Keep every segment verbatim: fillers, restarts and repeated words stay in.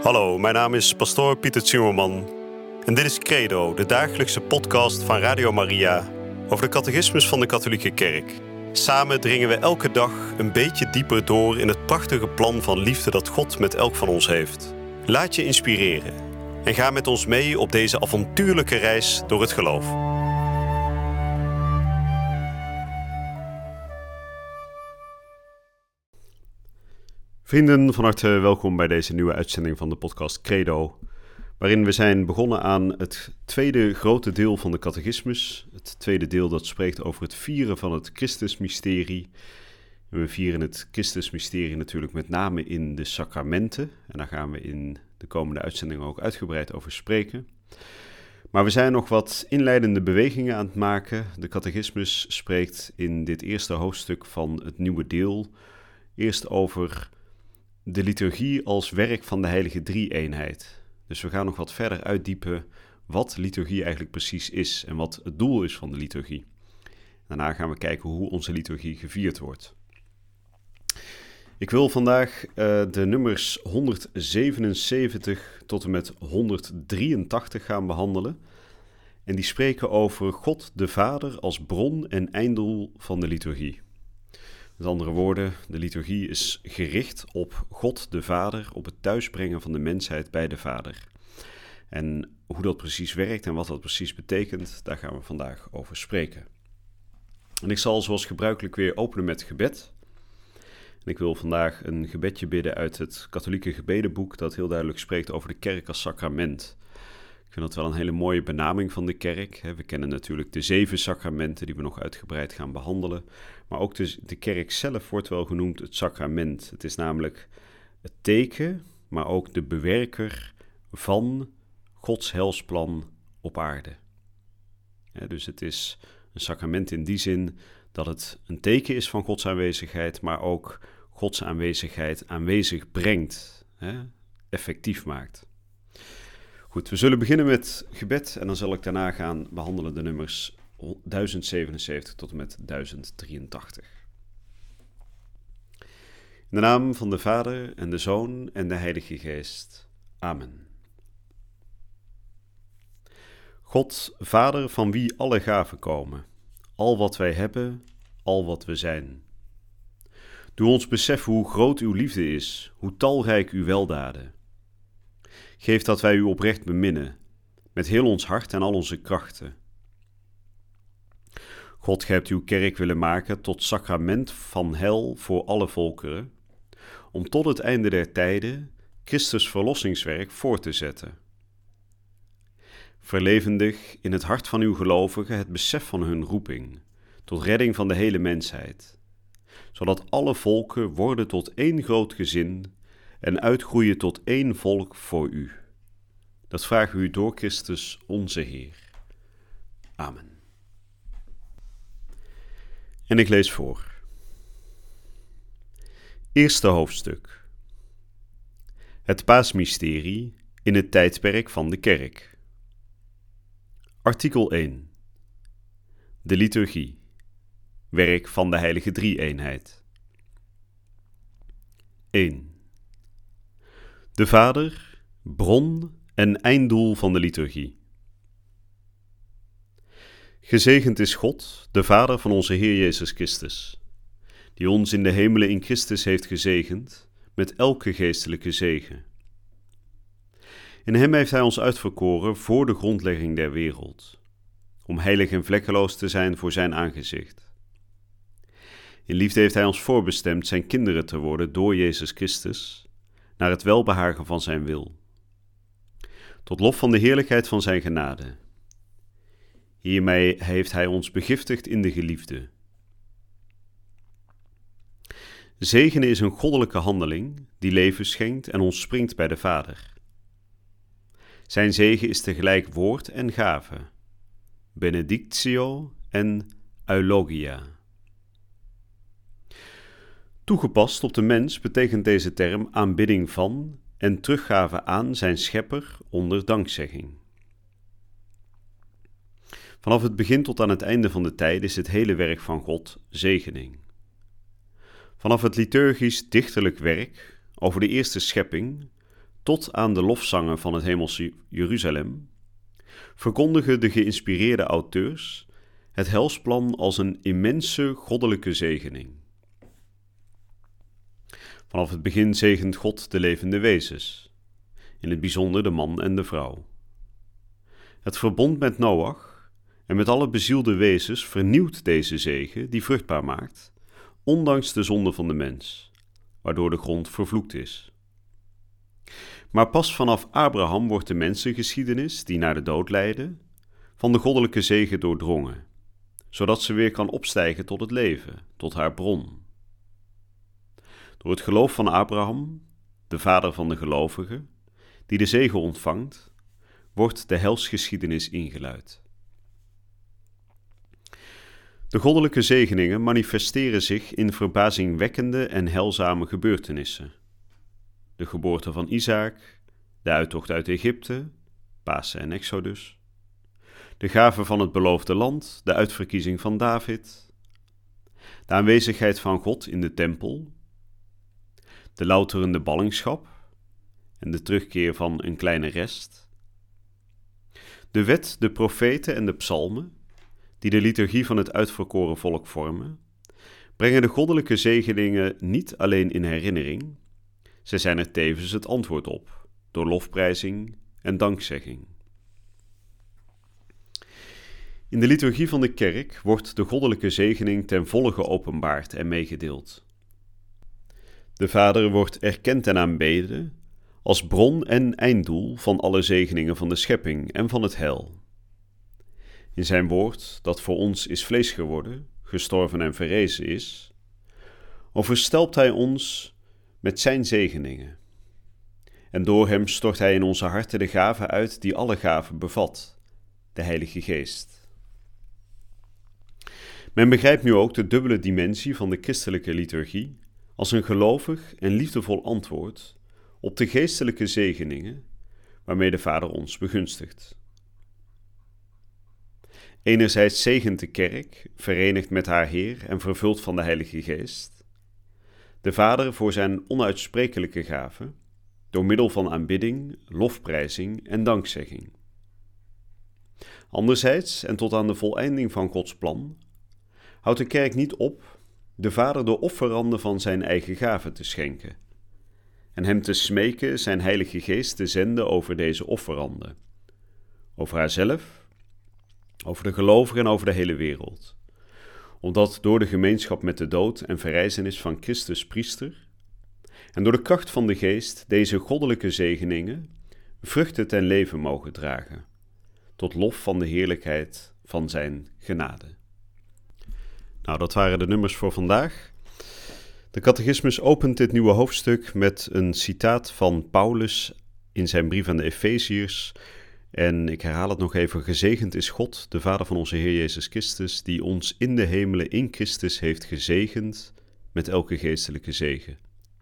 Hallo, mijn naam is pastoor Pieter Zimmerman en dit is Credo, de dagelijkse podcast van Radio Maria over de catechismus van de katholieke kerk. Samen dringen we elke dag een beetje dieper door in het prachtige plan van liefde dat God met elk van ons heeft. Laat je inspireren en ga met ons mee op deze avontuurlijke reis door het geloof. Vrienden, van harte welkom bij deze nieuwe uitzending van de podcast Credo, waarin we zijn begonnen aan het tweede grote deel van de catechismus. Het tweede deel dat spreekt over het vieren van het Christusmysterie. En we vieren het Christusmysterie natuurlijk met name in de sacramenten. En daar gaan we in de komende uitzending ook uitgebreid over spreken. Maar we zijn nog wat inleidende bewegingen aan het maken. De catechismus spreekt in dit eerste hoofdstuk van het nieuwe deel eerst over de liturgie als werk van de heilige drie-eenheid. Dus we gaan nog wat verder uitdiepen wat liturgie eigenlijk precies is en wat het doel is van de liturgie. Daarna gaan we kijken hoe onze liturgie gevierd wordt. Ik wil vandaag uh, de nummers honderdzevenenzeventig tot en met honderddrieëntachtig gaan behandelen. En die spreken over God de Vader als bron en einddoel van de liturgie. Met andere woorden, de liturgie is gericht op God de Vader, op het thuisbrengen van de mensheid bij de Vader. En hoe dat precies werkt en wat dat precies betekent, daar gaan we vandaag over spreken. En ik zal zoals gebruikelijk weer openen met gebed. En ik wil vandaag een gebedje bidden uit het katholieke gebedenboek dat heel duidelijk spreekt over de kerk als sacrament. Ik vind dat wel een hele mooie benaming van de kerk. We kennen natuurlijk de zeven sacramenten die we nog uitgebreid gaan behandelen. Maar ook de, de kerk zelf wordt wel genoemd het sacrament. Het is namelijk het teken, maar ook de bewerker van Gods helsplan op aarde. Ja, dus het is een sacrament in die zin dat het een teken is van Gods aanwezigheid, maar ook Gods aanwezigheid aanwezig brengt, hè, effectief maakt. Goed, we zullen beginnen met gebed en dan zal ik daarna gaan behandelen de nummers duizend zevenenzeventig tot en met duizend drieëntachtig. In de naam van de Vader en de Zoon en de Heilige Geest. Amen. God, Vader, van wie alle gaven komen, al wat wij hebben, al wat we zijn. Doe ons beseffen hoe groot uw liefde is, hoe talrijk uw weldaden. Geef dat wij u oprecht beminnen, met heel ons hart en al onze krachten. God, gij hebt uw kerk willen maken tot sacrament van heil voor alle volkeren, om tot het einde der tijden Christus verlossingswerk voor te zetten. Verlevendig in het hart van uw gelovigen het besef van hun roeping, tot redding van de hele mensheid, zodat alle volken worden tot één groot gezin en uitgroeien tot één volk voor u. Dat vragen we u door Christus onze Heer. Amen. En ik lees voor. Eerste hoofdstuk. Het paasmysterie in het tijdperk van de kerk. Artikel één. De liturgie. Werk van de heilige drie-eenheid. één. De Vader, bron en einddoel van de liturgie. Gezegend is God, de Vader van onze Heer Jezus Christus, die ons in de hemelen in Christus heeft gezegend met elke geestelijke zegen. In hem heeft hij ons uitverkoren voor de grondlegging der wereld, om heilig en vlekkeloos te zijn voor zijn aangezicht. In liefde heeft hij ons voorbestemd zijn kinderen te worden door Jezus Christus, naar het welbehagen van zijn wil. Tot lof van de heerlijkheid van zijn genade. Hiermee heeft hij ons begiftigd in de geliefde. Zegenen is een goddelijke handeling die leven schenkt en ons springt bij de Vader. Zijn zegen is tegelijk woord en gave, benedictio en eulogia. Toegepast op de mens betekent deze term aanbidding van en teruggave aan zijn schepper onder dankzegging. Vanaf het begin tot aan het einde van de tijd is het hele werk van God zegening. Vanaf het liturgisch dichterlijk werk over de eerste schepping tot aan de lofzangen van het hemelse Jeruzalem, verkondigen de geïnspireerde auteurs het helsplan als een immense goddelijke zegening. Vanaf het begin zegent God de levende wezens, in het bijzonder de man en de vrouw. Het verbond met Noach en met alle bezielde wezens vernieuwt deze zegen die vruchtbaar maakt, ondanks de zonde van de mens, waardoor de grond vervloekt is. Maar pas vanaf Abraham wordt de mensengeschiedenis, die naar de dood leidde, van de goddelijke zegen doordrongen, zodat ze weer kan opstijgen tot het leven, tot haar bron. Door het geloof van Abraham, de vader van de gelovigen, die de zegen ontvangt, wordt de helsgeschiedenis ingeluid. De goddelijke zegeningen manifesteren zich in verbazingwekkende en heilzame gebeurtenissen. De geboorte van Isaac, de uittocht uit Egypte, Pasen en Exodus, de gave van het beloofde land, de uitverkiezing van David, de aanwezigheid van God in de tempel, de louterende ballingschap en de terugkeer van een kleine rest, de wet, de profeten en de psalmen, die de liturgie van het uitverkoren volk vormen, brengen de goddelijke zegeningen niet alleen in herinnering, zij zijn er tevens het antwoord op, door lofprijzing en dankzegging. In de liturgie van de kerk wordt de goddelijke zegening ten volle geopenbaard en meegedeeld. De Vader wordt erkend en aanbeden als bron en einddoel van alle zegeningen van de schepping en van het heil. In zijn woord, dat voor ons is vlees geworden, gestorven en verrezen is, overstelpt hij ons met zijn zegeningen. En door hem stort hij in onze harten de gave uit die alle gaven bevat, de Heilige Geest. Men begrijpt nu ook de dubbele dimensie van de christelijke liturgie als een gelovig en liefdevol antwoord op de geestelijke zegeningen waarmee de Vader ons begunstigt. Enerzijds zegent de kerk, verenigd met haar Heer en vervuld van de Heilige Geest, de Vader voor zijn onuitsprekelijke gave, door middel van aanbidding, lofprijzing en dankzegging. Anderzijds, en tot aan de voleinding van Gods plan, houdt de kerk niet op de Vader de offeranden van zijn eigen gave te schenken en hem te smeken zijn Heilige Geest te zenden over deze offeranden, over haarzelf, over de gelovigen en over de hele wereld, omdat door de gemeenschap met de dood en verrijzenis van Christus priester en door de kracht van de Geest deze goddelijke zegeningen vruchten ten leven mogen dragen, tot lof van de heerlijkheid van zijn genade. Nou, dat waren de nummers voor vandaag. De catechismus opent dit nieuwe hoofdstuk met een citaat van Paulus in zijn brief aan de Efeziërs. En ik herhaal het nog even: gezegend is God, de Vader van onze Heer Jezus Christus, die ons in de hemelen in Christus heeft gezegend met elke geestelijke zegen.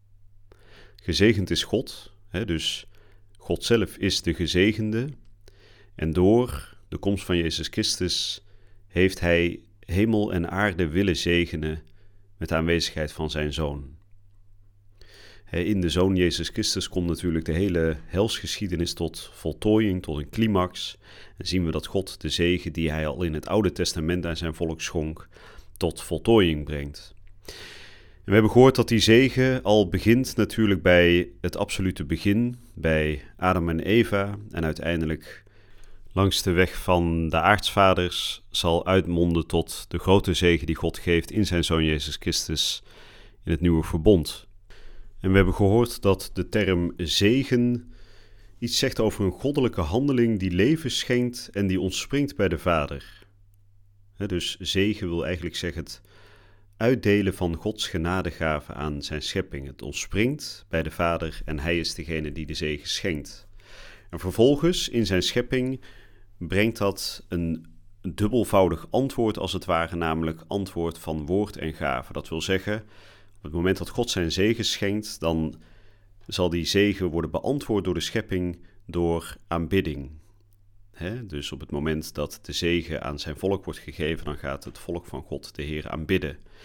Gezegend is God, hè, dus God zelf is de gezegende. En door de komst van Jezus Christus heeft hij hemel en aarde willen zegenen met de aanwezigheid van zijn Zoon. In de Zoon Jezus Christus komt natuurlijk de hele helsgeschiedenis tot voltooiing, tot een climax. En zien we dat God de zegen die hij al in het Oude Testament aan zijn volk schonk, tot voltooiing brengt. En we hebben gehoord dat die zegen al begint natuurlijk bij het absolute begin, bij Adam en Eva, en uiteindelijk langs de weg van de aartsvaders zal uitmonden tot de grote zegen die God geeft in zijn Zoon Jezus Christus in het nieuwe verbond. En we hebben gehoord dat de term zegen iets zegt over een goddelijke handeling die leven schenkt en die ontspringt bij de Vader. He, dus zegen wil eigenlijk zeggen het uitdelen van Gods genadegave aan zijn schepping. Het ontspringt bij de Vader en hij is degene die de zegen schenkt. En vervolgens in zijn schepping brengt dat een dubbelvoudig antwoord als het ware, namelijk antwoord van woord en gave. Dat wil zeggen, op het moment dat God zijn zegen schenkt, dan zal die zegen worden beantwoord door de schepping door aanbidding. He, dus op het moment dat de zegen aan zijn volk wordt gegeven, dan gaat het volk van God de Heer aanbidden.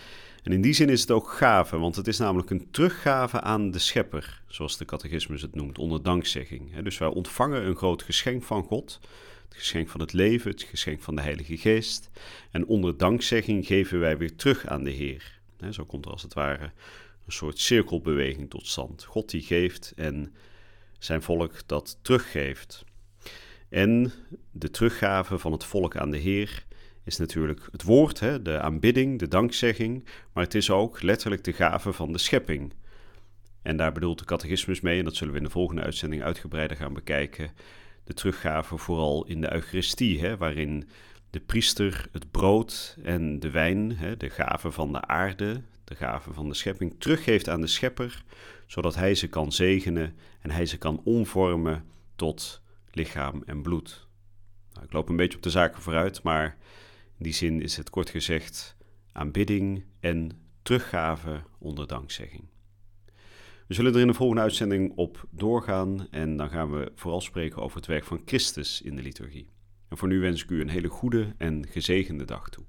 En in die zin is het ook gave, want het is namelijk een teruggave aan de schepper, zoals de catechismus het noemt, onder dankzegging. Dus wij ontvangen een groot geschenk van God, het geschenk van het leven, het geschenk van de Heilige Geest. En onder dankzegging geven wij weer terug aan de Heer. Zo komt er als het ware een soort cirkelbeweging tot stand. God die geeft en zijn volk dat teruggeeft. En de teruggave van het volk aan de Heer is natuurlijk het woord, hè, de aanbidding, de dankzegging, maar het is ook letterlijk de gave van de schepping. En daar bedoelt de catechismus mee, en dat zullen we in de volgende uitzending uitgebreider gaan bekijken, de teruggave vooral in de Eucharistie, hè, waarin de priester het brood en de wijn, hè, de gave van de aarde, de gave van de schepping, teruggeeft aan de schepper, zodat hij ze kan zegenen en hij ze kan omvormen tot lichaam en bloed. Nou, ik loop een beetje op de zaken vooruit, maar in die zin is het kort gezegd aanbidding en teruggave onder dankzegging. We zullen er in de volgende uitzending op doorgaan en dan gaan we vooral spreken over het werk van Christus in de liturgie. En voor nu wens ik u een hele goede en gezegende dag toe.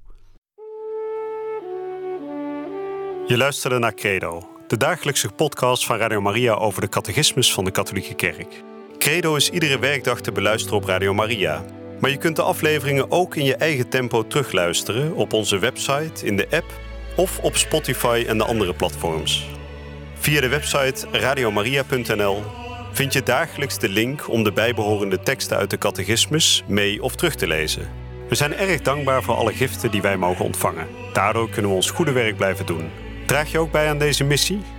Je luisterde naar Credo, de dagelijkse podcast van Radio Maria over de catechismus van de Katholieke Kerk. Credo is iedere werkdag te beluisteren op Radio Maria. Maar je kunt de afleveringen ook in je eigen tempo terugluisteren op onze website, in de app of op Spotify en de andere platforms. Via de website radiomaria punt n l vind je dagelijks de link om de bijbehorende teksten uit de catechismus mee of terug te lezen. We zijn erg dankbaar voor alle giften die wij mogen ontvangen. Daardoor kunnen we ons goede werk blijven doen. Draag je ook bij aan deze missie?